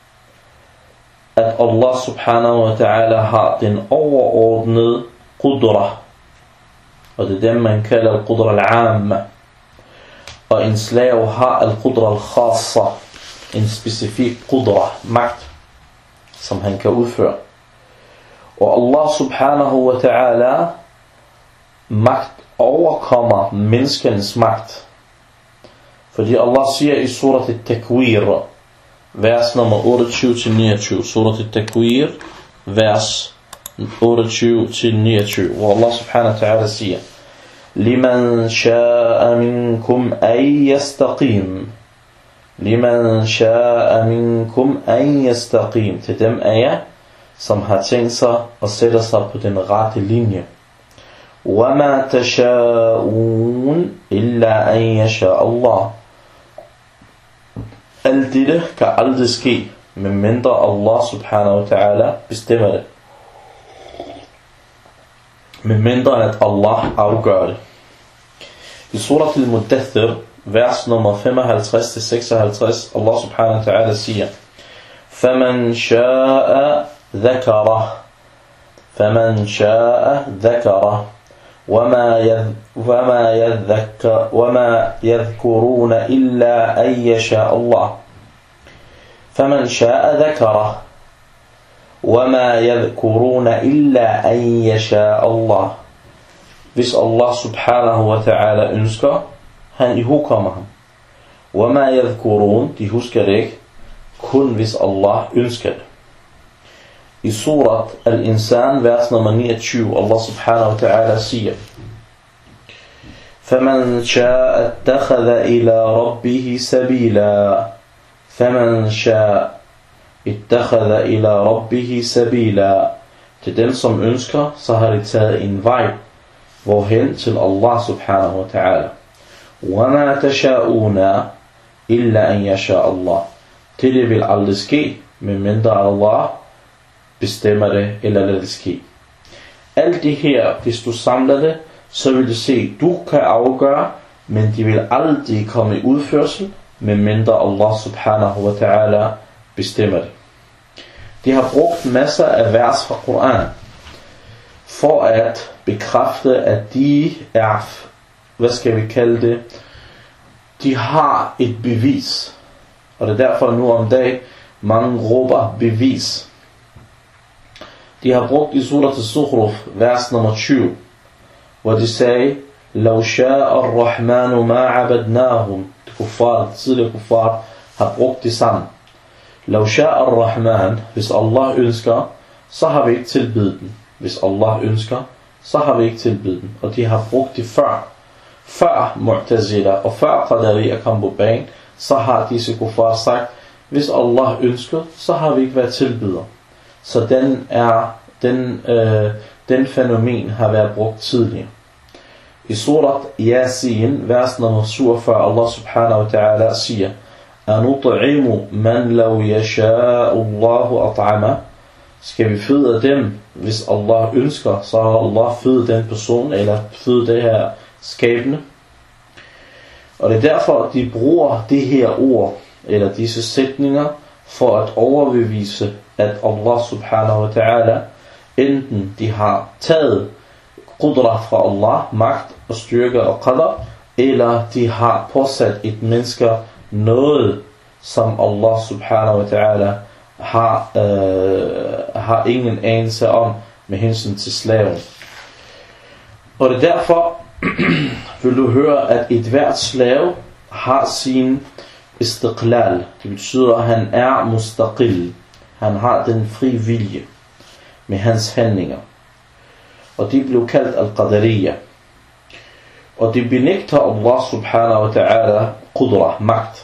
S1: at Allah subhanahu wa ta'ala har den overordnede qudra. Og det er dem, man kalder al-qudra al-amma. Og en slave har al-qudra al-khassa, en specifik qudra, magt, som han kan udføre. Og Allah subhanahu wa ta'ala magt overkommer menneskens magt. Fordi Allah siger i surat al-Takwir, vers nummer otteogtyve til niogtyve, surat al-Takwir, vers otteogtyve til niogtyve, hvor Allah subhanahu wa ta'ala siger, liman sha'a minkum ay yastaqim. Liman sha'a minkum ay yastaqim. Til dem af jer, som har tænkt sig at sætte sig på den rette linje. وَمَا تَشَاءُونَ إِلَّا أَن يَشَاءَ اللَّهُ. Alt dette kan aldrig ske, medmindre Allah subhanahu wa ta'ala bestemmer det. Medmindre at Allah afgør det. I surat al-Mudaththir, vers nummer femoghalvtreds til seksoghalvtreds, Allah subhanahu wa ta'ala siger, فَمَنْ شَاءَ ذَكَرَهُ فَمَنْ شَاءَ ذَكَرَهُ وَمَا وَمَا يَذَّكَّرُ وَمَا يَذْكُرُونَ إِلَّا أَن يَشَاءَ اللَّهُ. فَمَنْ شَاءَ ذَكَرَهُ وَمَا يَذْكُرُونَ إِلَّا أَن يَشَاءَ اللَّهُ. Hvis Allah subhanahu wa ta'ala ønsker, han ihukommer ham. وَمَا يَذْكُرُونَ, de husker det ikke, kun hvis Allah ønsker det. I surat al-Insan, vers nummer niogtyve, Allah subhanahu wa ta'ala siger, فَمَنْ شَاءَ اتَّخَذَ إِلَى رَبِّهِ سَبِيلًا. فَمَنْ شَاءَ اتَّخَذَ إِلَى رَبِّهِ سَبِيلًا. Til dem, som ønsker, så har de taget en vej, hvorhen til Allah subhanahu wa ta'ala. وَمَا تَشَاءُونَ إِلَّا أَن يَشَاءَ اللَّهُ. Til det vil aldrig ske, medmindre Allah bestemmer det, eller lader det ske. Alt det her, hvis du samler det, så vil du se, du kan afgøre, men de vil aldrig komme i udførsel, medmindre Allah subhanahu wa ta'ala bestemmer det. De har brugt masser af vers fra Koran, for at bekræfte, at de er, hvad skal vi kalde det, de har et bevis. Og det er derfor nu om dagen, mange råber bevis. De har brugt i surat al-Zukhruf, vers nummer tyve, hvor de sagde, لَوْ شَاءَ الرَّحْمَانُ مَا عَبَدْنَاهُمْ. De kuffar, de tidligere kuffar, har brugt det samme. لَوْ شَاءَ الرَّحْمَانُ. Hvis Allah ønsker, så har vi ikke tilbedt den. Hvis Allah ønsker, så har vi ikke tilbedt den. Og de har brugt det før. Før Mu'tazila og før Qadariyya kom på banen, så har disse kuffar sagt, hvis Allah ønsker, så har vi ikke været tilbeder. Så den, er, den, øh, den fænomen har været brugt tidligere. I surat Yasin, vers nummer syvogfyrre, Allah subhanahu wa ta'ala siger, أَنُطْعِمُ مَنْ لَوْ يَشَاءُ اللَّهُ أَطْعَمَ. Skal vi føde dem, hvis Allah ønsker, så har Allah føde den person, eller føde det her skabende. Og det er derfor, de bruger det her ord, eller disse sætninger, for at overbevise, at Allah subhanahu wa ta'ala, enten de har taget qudra fra Allah, magt og styrke og qadar, eller de har påsat et menneske noget, som Allah subhanahu wa ta'ala har, øh, har ingen anelse om med hensyn til slaven. Og det er derfor, vil du høre, at et hvert slave har sin istiqlal. Det betyder, at han er mustaqil. Han har den fri vilje med hans handlinger. Og de blev kaldt al-Qadariyya. Og de benægter Allah subhanahu wa ta'ala qudra, magt.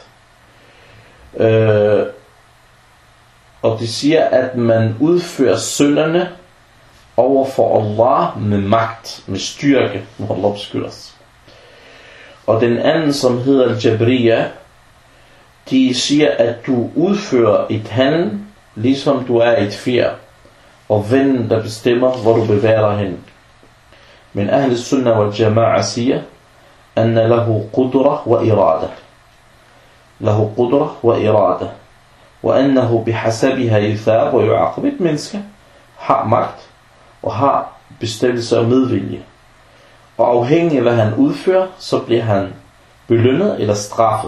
S1: Øh, og de siger, at man udfører synderne over for Allah med magt, med styrke, når Allah beskytter os. Og den anden, som hedder al-Jabriyya, de siger, at du udfører et handel, ligesom du er et fjer, og vinden, der bestemmer, hvor du bevæger dig hen. Men Ahl Sunnah wal Jama'a siger, anna lahu qudra wa irada. Lahu qudra wa irada. Og annahu bihasabiha yuthab wa yu'aqab. Et menneske har magt og har bestemmelse og medvilje. Og afhængig af hvad han udfører, så bliver han belønnet eller straffet.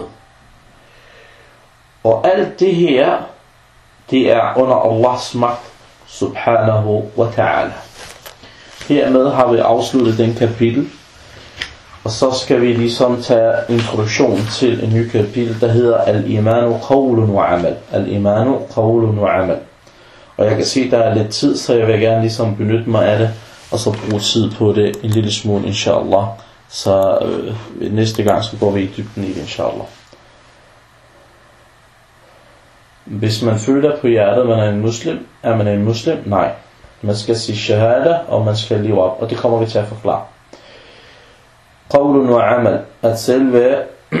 S1: Og alt det her, det er under Allahs magt, subhanahu wa ta'ala. Hermed har vi afsluttet den kapitel. Og så skal vi ligesom tage introduktion til en ny kapitel, der hedder Al-Imanu qawlun wa amal. Al-Imanu qawlun wa amal. Og jeg kan se, der er lidt tid, så jeg vil gerne ligesom benytte mig af det, og så bruge tid på det en lille smule, inshallah. Så øh, næste gang så går vi i dybden i det, inshallah. Hvis man føler på hjertet, man er en muslim, er man en muslim? Nej. Man skal sige shahada, og man skal leve op, og det kommer vi til at forklare. Qawlun wa amal. At selve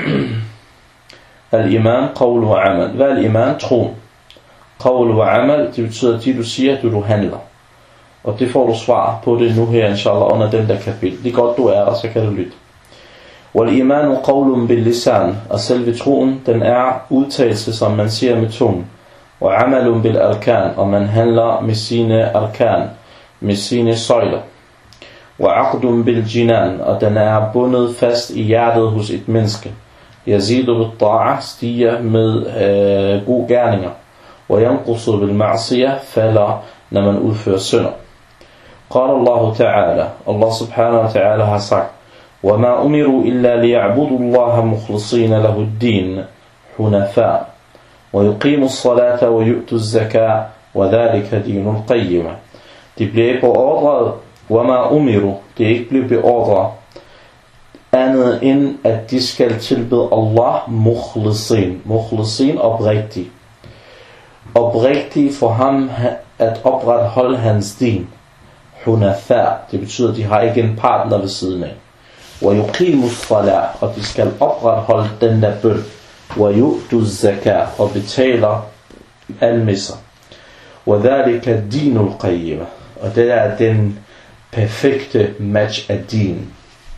S1: al-iman, qawl wa amal. Hvad er al-iman? Troen. Qawl wa amal, det betyder, at det du siger, det du handler. Og det får du svar på det nu her, inshallah, under den der kapitel. Det er godt, du er der, så kan du lytte. Wal-imanu qawlun bil-lisan. Og selve troen, den er udtalelse, som man siger med tungen. Og amalun bil-arkan. Og man handler med sine arkan, med sine søjler. Og aqdun bil-jinan. Og den er bundet fast i hjertet hos et menneske. Yazidu bil-ta'a, stiger med øh, gode gerninger. Og yanqusu bil-ma'siyah, falder, når man udfører synder. Qala Allah ta'ala. Allah subhanahu wa ta'ala har sagt, وَمَا أُمِرُوا إِلَّا لِيَعْبُدُوا اللَّهَ مُخْلِصِينَ لَهُ الدِّينَ حُنَفَاءَ وَيُقِيمُوا الصَّلَاةَ وَيُؤْتُوا الزَّكَاةَ وَذَلِكَ دِينُ الْقَيِّمَةِ. De blev ikke beordret, وَمَا أُمِرُوا, det er ikke blevet beordret, andet end at de skal tilbede Allah mukhlisin. Mukhlisin, oprigtig. Oprigtig for ham at opretholde hans din. Hunafa, det betyder, at de har ikke en partner ved siden af. وَيُقِيمُوا الصَّلَاةَ, og de skal opretholde den der bøn. وَيُؤْتُوا الزَّكَاةَ, og betaler almisser. وَذَلِكَ دِينُ الْقَيِّمَةِ, og det er den perfekte match af din.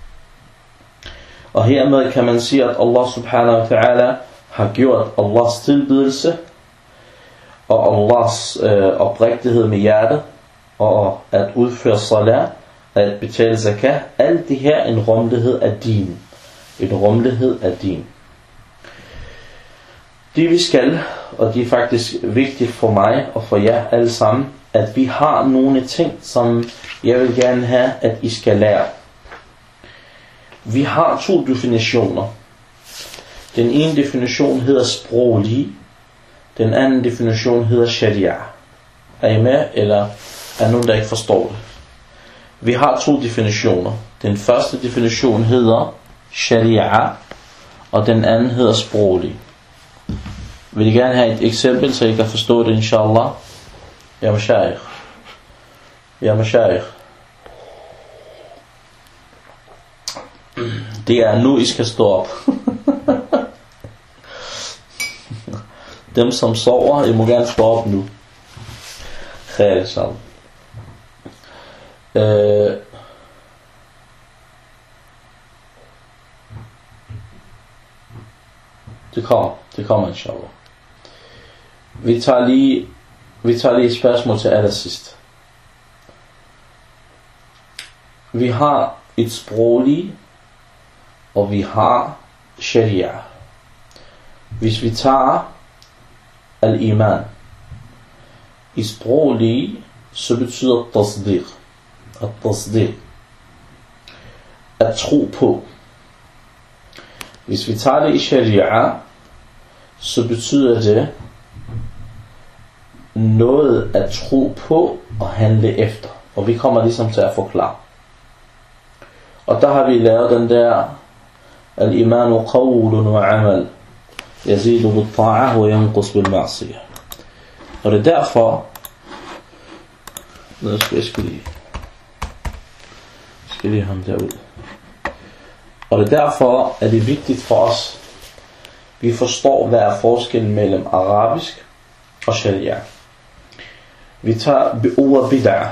S1: Og hermed kan man sige, at Allah subhanahu wa ta'ala har gjort Allahs tilbedelse og Allahs øh, oprigtighed med hjertet, og at udføre salat, at betale zakat, alt det her en rummelighed af din. En rummelighed af din. Det vi skal, og det er faktisk vigtigt for mig og for jer alle sammen, at vi har nogle ting, som jeg vil gerne have, at I skal lære. Vi har to definitioner. Den ene definition hedder sproglig, den anden definition hedder sharia. Er I med, eller er nogen, der ikke forstår det? Vi har to definitioner. Den første definition hedder sharia, og den anden hedder sproglig. Vil I gerne have et eksempel, så I kan forstå det, inshallah? Ja, mashayikh. Ja, mashayikh. Det er nu, I skal stå op. Dem, som sover, I må gerne stå op nu. Khair, inshallah. Øh... Det kommer, det kommer, inshallah. Vi tager lige, vi tager lige et spørgsmål til allersidst. Vi har et sprogligt, og vi har sharia. Hvis vi tager al-iman, i sprogligt, så betyder tasdiq. At-tasdiq. At tro på. Hvis vi tager det i sharia, så betyder det noget at tro på og handle efter. Og vi kommer ligesom til at forklare. Og der har vi lavet den der al-imanu qawlun wa amal yazidu bil ta'ah wa yanqus bil ma'siyah. Og det er derfor, nu skal jeg skal lige, skal lige ham derud. Og det er derfor, at det er vigtigt for os, vi forstår, hvad er forskellen mellem arabisk og sharia. Vi tager ordet bid'ah.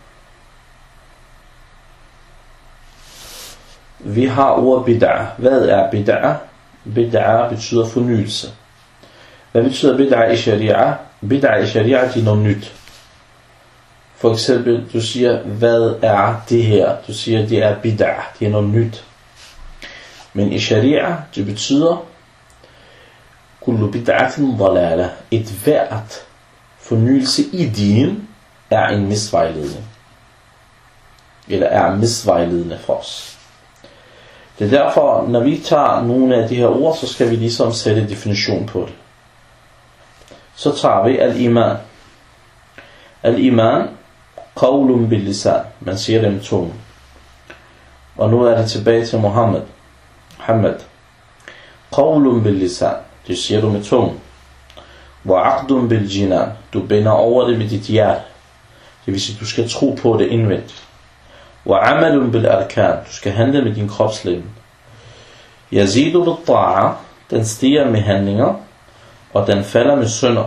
S1: Vi har ordet bid'ah. Hvad er bid'ah? Bid'ah betyder fornyelse. Hvad betyder bid'ah i sharia? Bid'ah i sharia er noget nyt. For eksempel, du siger, hvad er det her? Du siger, det er bid'ah. Det er noget nyt. Men i sharia, det betyder kullu bid'atin dalala. Et hvert fornyelse i din er en misvejledning. Eller er misvejledende for os. Det er derfor, når vi tager nogle af de her ord, så skal vi ligesom sætte definition på det. Så tager vi al-iman. Al-iman, qawlun bil lisan. Man siger det med tungen. Og nu er det tilbage til Muhammed. Muhammed. Qawlun bil lisan. Det siger du med tungen. Wa aqdun bil jinan. Du binder over det med dit hjerte. Det vil sige, du skal tro på det indvendigt. Wa amalun bil arkan. Du skal handle med din kropslem. Yazidu bil ta'a. Den stiger med handlinger, og den falder med synder.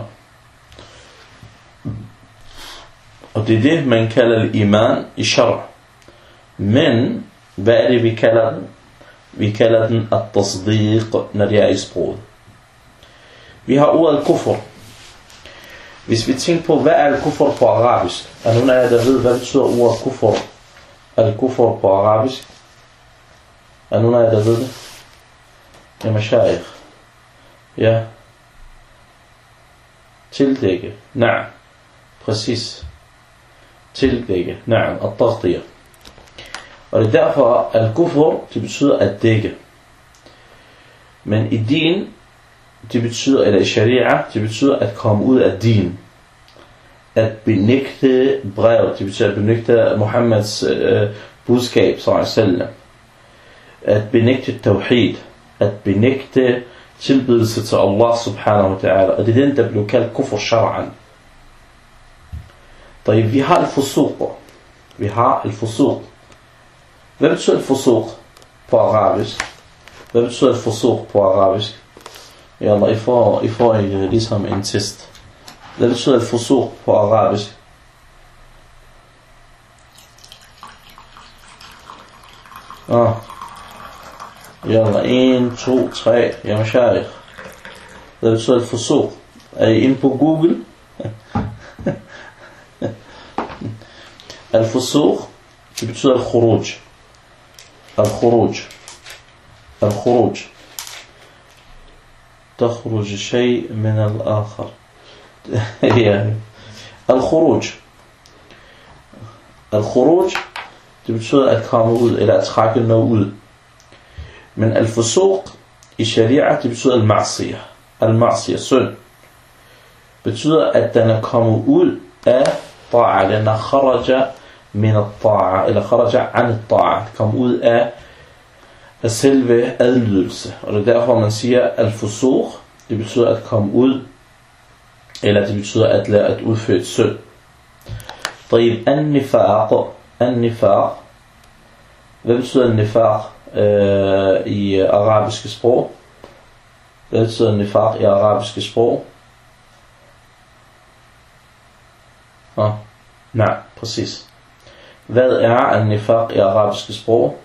S1: Og det er det, man kalder iman i shar. Men, hvad er det, vi kalder den? Vi kalder den at-tasdiq, når det er i sproget. Vi har ordet kufr. Hvis vi tænker på, hvad er al-kufr på arabisk? Er nogen af jer, der ved, hvad betyder ordet kufr? Al-kufr på arabisk? Er nogen af jer, der ved det? Ja, mashayikh. Ja. Tildække. Nej. Præcis. Tildække. Nej. At-tasdiq. Og det er derfor, al-kufr, det betyder at dække. Men i din, det betyder, eller i sharia, det betyder at komme ud af din. At benægte brev, det betyder at benægte Muhammeds øh, budskab, sallallahu. At benægte tawhid, at benægte tilbedelse til Allah subhanahu wa ta'ala. Og det er den, der blev kaldt kufr shar'an. Vi har al-fusuq. Vi har al-fusuq. Hvad betyder al-fusuq på arabisk? Hvad betyder al-fusuq på arabisk? Ja, Allah, I får, I får ligesom en test. Hvad betyder al-fusuq på arabisk? Ah. Ja, en, to, tre. Ja, mashayikh. Hvad betyder al-fusuq? Er I inde på Google? Al-fusuq, det betyder al-khuruj. Al-khuruj. Al-khuruj. تخرج شيء من الآخر. يعني الخروج. الخروج det betyder at komme ud eller at trække noget ud. Men al-fusuq i sharia det betyder al-ma'siyah. Al-ma'siyah, synd, betyder at den er kommet ud af ta'a. Den er kharaja min al-ta'a eller kharaja an al-ta'a. Kom ud af af selve adlydelse. Og det er derfor man siger al-fusuq det betyder at komme ud eller det betyder at lade at udføre et synd. طيب النفاق النفاق hvad betyder nifaq øh, i arabiske sprog? Hvad betyder nifaq i arabiske sprog? Ah, nej, præcis. Hvad er nifaq i arabiske sprog?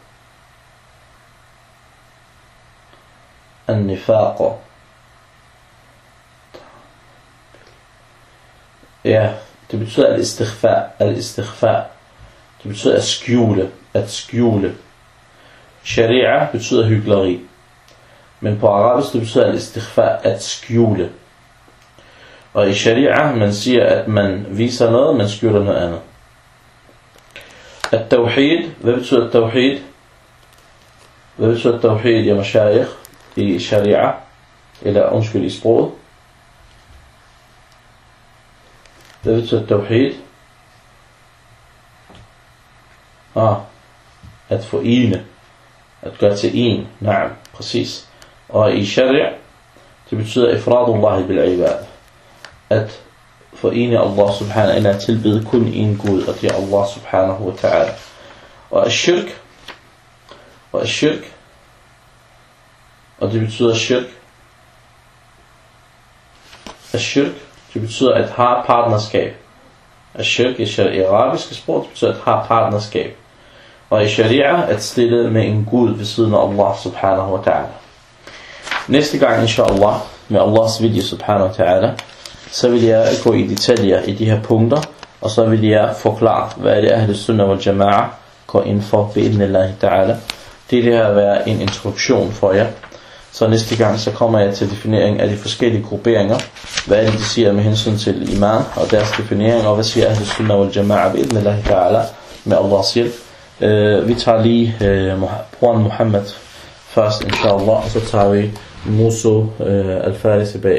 S1: Nifaq. Ja, det betyder al-istighfa, al-istighfa. Det betyder at skjule, at skjule. Sharia betyder hykleri. Men på arabisk det betyder al-istighfa, at skjule. Og i sharia man siger at man viser noget, man skjuler noget andet. At-tawhid, hvad betyder at-tawhid? Hvad betyder at-tawhid, ja mashayikh, i sharia? Eller undskyld i sproget? Hvad betyder tawhid? Ah, at forene, at gøre til en. Nej, præcis. Og i sharia, det betyder ifradullah bil ibad. At forene Allah subhanahu, eller at tilbede kun en Gud, og det er Allah subhanahu wa ta'ala. Og shirk, og shirk, og det betyder shirk. Shirk, det betyder at have partnerskab. Shirk i arabiske sprog, det betyder at have partnerskab. Og i sharia at stille med en Gud ved siden af Allah subhanahu wa ta'ala. Næste gang inshallah med Allahs video subhanahu wa ta'ala, så vil jeg gå i detaljer i de her punkter, og så vil jeg forklare hvad det er Ahl Sunnah wal Jama'a går ind for bi'idhnillahi ta'ala. Det her vil være en introduktion for jer. Så næste gang så kommer jeg til definering af de forskellige grupperinger. Hvad er det de siger med hensyn til iman og deres definering, og hvad siger Ahl Sunnah wal Jama'a bi'idhnillahi ta'ala med Allahs hjælp. Uh, vi tager lige uh, Quran Muhammad først inshallah, og så tager vi Musa uh, al-Faris tilbage.